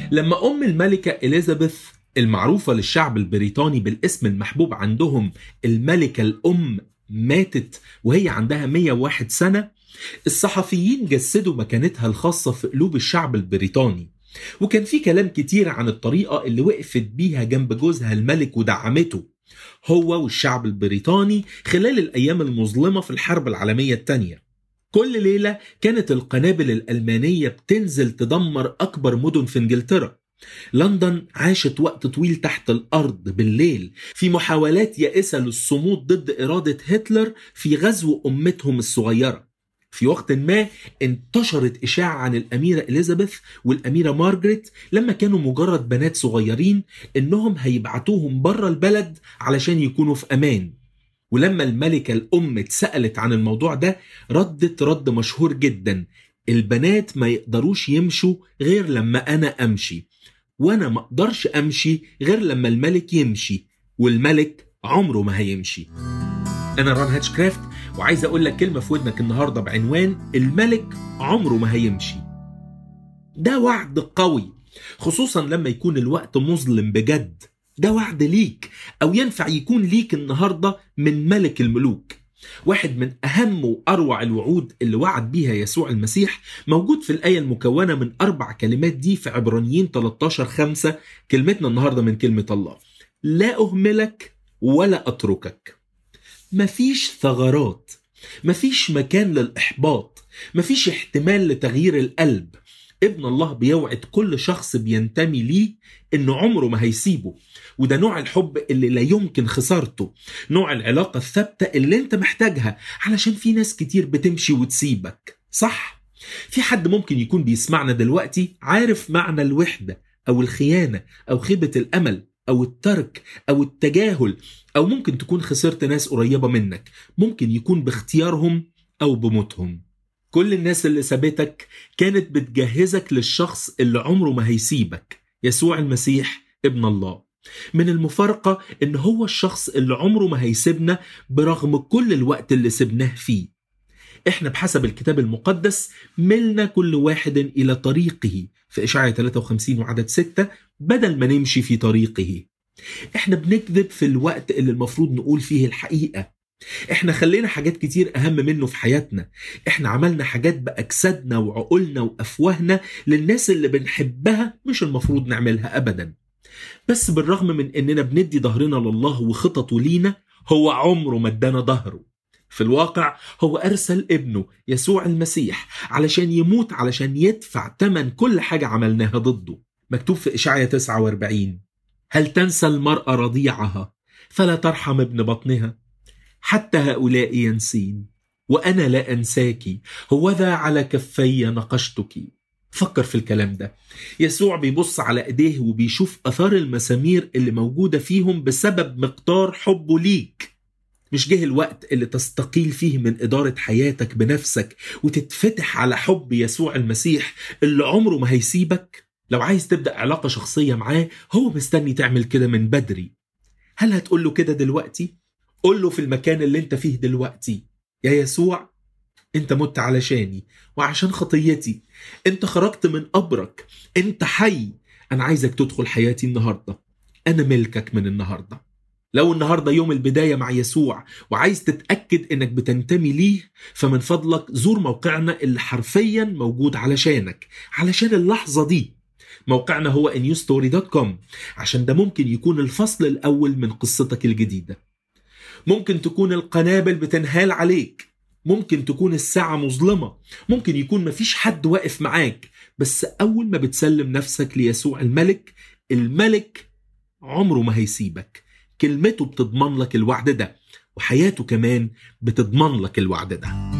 لما الملكة إليزابيث المعروفة للشعب البريطاني بالاسم المحبوب عندهم الملكة الأم ماتت وهي عندها 101 سنة، الصحفيين جسدوا مكانتها الخاصة في قلوب الشعب البريطاني، وكان في كلام كتير عن الطريقة اللي وقفت بيها جنب جوزها الملك ودعمته هو والشعب البريطاني خلال الأيام المظلمة في الحرب العالمية الثانية. كل ليلة كانت القنابل الألمانية بتنزل تدمر أكبر مدن في إنجلترا. لندن عاشت وقت طويل تحت الأرض بالليل في محاولات يائسة للصمود ضد إرادة هتلر في غزو أمتهم الصغيرة. في وقت ما انتشرت إشاعة عن الأميرة إليزابيث والأميرة مارغريت لما كانوا مجرد بنات صغيرين إنهم هيبعتوهم برا البلد علشان يكونوا في أمان. ولما الملكة الأم اتسألت عن الموضوع ده ردت رد مشهور جدا: البنات ما يقدروش يمشوا غير لما أنا أمشي، وأنا ما أقدرش أمشي غير لما الملك يمشي، والملك عمره ما هيمشي. أنا ران هاتشكرافت، وعايز أقول لك كلمة في ودنك النهاردة بعنوان الملك عمره ما هيمشي. ده وعد قوي، خصوصا لما يكون الوقت مظلم بجد. ده وعد ليك، أو ينفع يكون ليك النهاردة من ملك الملوك. واحد من أهم وأروع الوعود اللي وعد بيها يسوع المسيح موجود في الآية المكونة من 4 كلمات دي في عبرانيين 13:5. كلمتنا النهاردة من كلمة الله: لا أهملك ولا أتركك. مفيش ثغرات، مفيش مكان للإحباط، مفيش احتمال لتغيير القلب. ابن الله بيوعد كل شخص بينتمي ليه إنه عمره ما هيسيبه، وده نوع الحب اللي لا يمكن خسارته، نوع العلاقة الثابتة اللي انت محتاجها، علشان في ناس كتير بتمشي وتسيبك. صح؟ في حد ممكن يكون بيسمعنا دلوقتي عارف معنى الوحدة أو الخيانة أو خيبة الأمل أو الترك أو التجاهل، أو ممكن تكون خسرت ناس قريبة منك، ممكن يكون باختيارهم أو بموتهم. كل الناس اللي سابتك كانت بتجهزك للشخص اللي عمره ما هيسيبك، يسوع المسيح ابن الله. من المفارقة إن هو الشخص اللي عمره ما هيسيبنا برغم كل الوقت اللي سبناه فيه. إحنا بحسب الكتاب المقدس ملنا كل واحد إلى طريقه في إشعياء 53 وعدد 6 بدل ما نمشي في طريقه. إحنا بنكذب في الوقت اللي المفروض نقول فيه الحقيقة. إحنا خلينا حاجات كتير أهم منه في حياتنا. إحنا عملنا حاجات بأجسادنا وعقولنا وأفواهنا للناس اللي بنحبها مش المفروض نعملها أبداً. بس بالرغم من إننا بندي ظهرنا لله وخططه لينا، هو عمره ما ادانا ظهره. في الواقع هو أرسل ابنه يسوع المسيح علشان يموت، علشان يدفع ثمن كل حاجة عملناها ضده. مكتوب في إشعياء 49: هل تنسى المرأة رضيعها فلا ترحم ابن بطنها؟ حتى هؤلاء ينسين وأنا لا أنساك، هوذا على كفي نقشتك. فكر في الكلام ده. يسوع بيبص على ايديه وبيشوف اثار المسامير اللي موجودة فيهم بسبب مقدار حبه ليك. مش جه الوقت اللي تستقيل فيه من إدارة حياتك بنفسك وتتفتح على حب يسوع المسيح اللي عمره ما هيسيبك؟ لو عايز تبدأ علاقة شخصية معاه، هو مستني تعمل كده من بدري. هل هتقول له كده دلوقتي؟ قول له في المكان اللي انت فيه دلوقتي: يا يسوع، انت مت علشاني وعشان خطيتي، انت خرجت من قبرك، انت حي، انا عايزك تدخل حياتي النهاردة، انا ملكك من النهاردة. لو النهاردة يوم البداية مع يسوع وعايز تتأكد انك بتنتمي ليه، فمن فضلك زور موقعنا اللي حرفيا موجود علشانك، علشان اللحظة دي. موقعنا هو newstory.com، عشان ده ممكن يكون الفصل الأول من قصتك الجديدة. ممكن تكون القنابل بتنهال عليك، ممكن تكون الساعة مظلمة، ممكن يكون مفيش حد واقف معاك، بس أول ما بتسلم نفسك ليسوع الملك، الملك عمره ما هيسيبك. كلمته بتضمن لك الوعد ده، وحياته كمان بتضمن لك الوعد ده.